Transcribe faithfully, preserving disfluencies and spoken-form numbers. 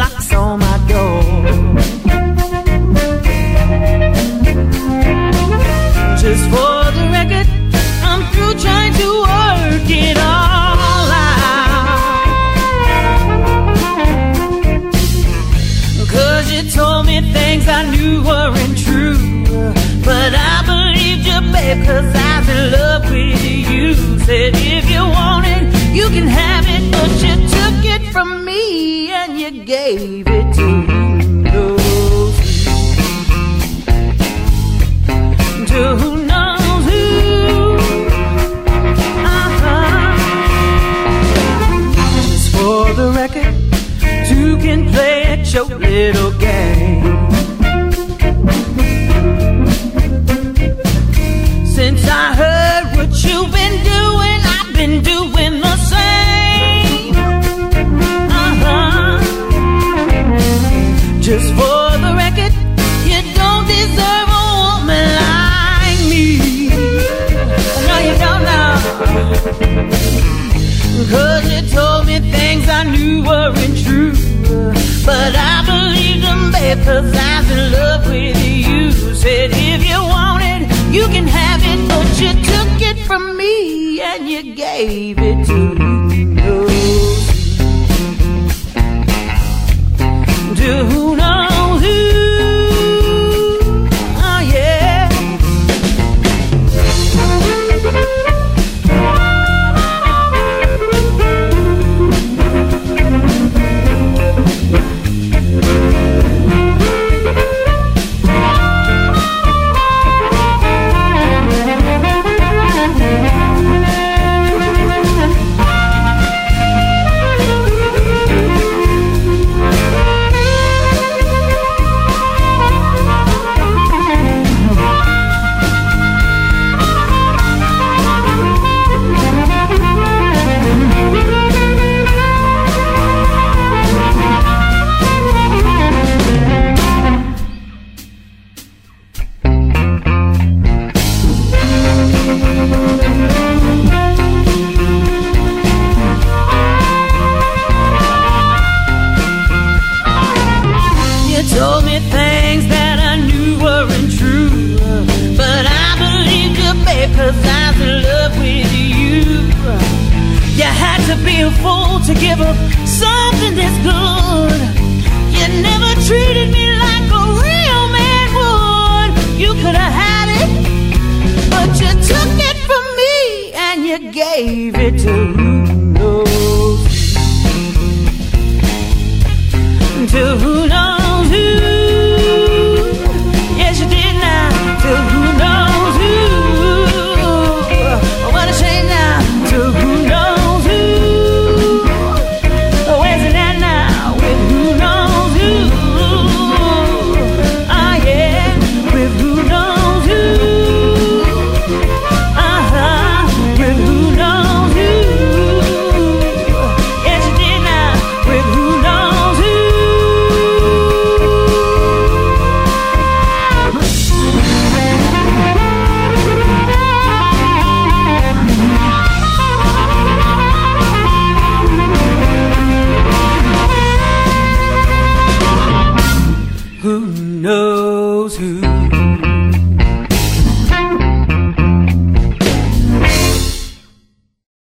locks on my door. Just for the record, I'm through trying to work it all out. 'Cause you told me things I knew weren't true, but I believed you, babe, 'cause I was in love with you. Said if you want it, you can have it, but you took it from me and you gave it to those to who knows who. Uh-huh. Just for the record, two can play at your little game. Since I heard what you've been doing, I've been doing the same. Uh-huh. Just for the record, you don't deserve a woman like me. No, you don't know. 'Cause you told me things I knew weren't true, but I believed them, babe, 'cause I was in love with you. Said if you want it, you can have it, but you took it from me and you gave it to those to who knows who. Oh yeah. To give up something that's good. You never treated me like a real man would. You could have had it, but you took it from me and you gave it to who knows, to who knows who. Yes, you did now, to who knows who. What a shame now, to who knows. Who knows who?